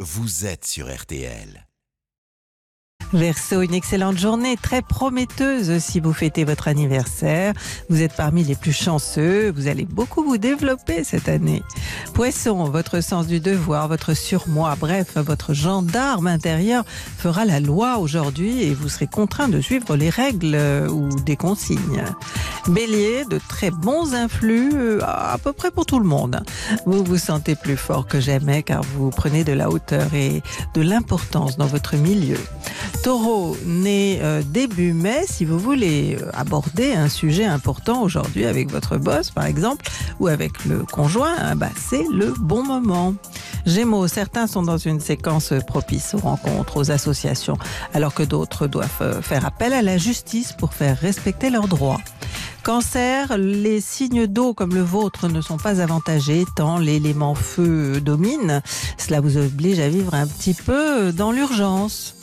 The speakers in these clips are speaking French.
vous êtes sur RTL. Verseau, une excellente journée, très prometteuse si vous fêtez votre anniversaire. Vous êtes parmi les plus chanceux, vous allez beaucoup vous développer cette année. Poisson, votre sens du devoir, votre surmoi, bref, votre gendarme intérieur fera la loi aujourd'hui et vous serez contraint de suivre les règles ou des consignes. Bélier, de très bons influx à peu près pour tout le monde. Vous vous sentez plus fort que jamais car vous prenez de la hauteur et de l'importance dans votre milieu. Taureau, né début mai, si vous voulez aborder un sujet important aujourd'hui avec votre boss par exemple ou avec le conjoint, c'est le bon moment. Gémeaux, certains sont dans une séquence propice aux rencontres, aux associations, alors que d'autres doivent faire appel à la justice pour faire respecter leurs droits. Cancer, les signes d'eau comme le vôtre ne sont pas avantagés tant l'élément feu domine. Cela vous oblige à vivre un petit peu dans l'urgence.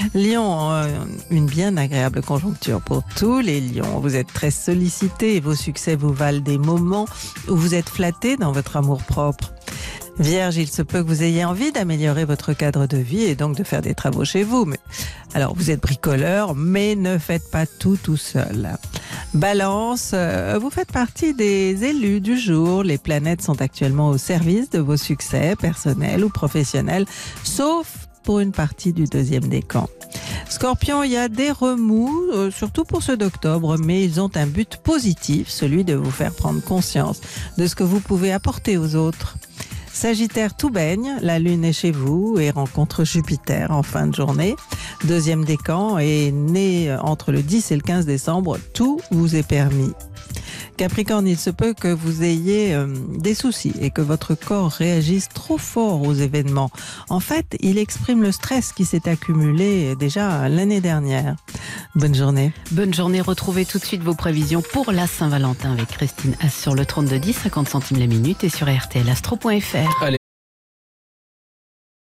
Lion, une bien agréable conjoncture pour tous les lions. Vous êtes très sollicités et vos succès vous valent des moments où vous êtes flattés dans votre amour-propre. Vierge, il se peut que vous ayez envie d'améliorer votre cadre de vie et donc de faire des travaux chez vous. Alors, vous êtes bricoleur, mais ne faites pas tout seul. Balance, vous faites partie des élus du jour. Les planètes sont actuellement au service de vos succès personnels ou professionnels, sauf pour une partie du deuxième décan. Scorpion, il y a des remous, surtout pour ceux d'octobre, mais ils ont un but positif, celui de vous faire prendre conscience de ce que vous pouvez apporter aux autres. Sagittaire, tout baigne, la lune est chez vous et rencontre Jupiter en fin de journée. Deuxième décan et né entre le 10 et le 15 décembre, tout vous est permis. Capricorne, il se peut que vous ayez des soucis et que votre corps réagisse trop fort aux événements. En fait, il exprime le stress qui s'est accumulé déjà l'année dernière. Bonne journée. Bonne journée. Retrouvez tout de suite vos prévisions pour la Saint-Valentin avec Christine Haas sur le 3210, 50 centimes la minute et sur rtlastro.fr.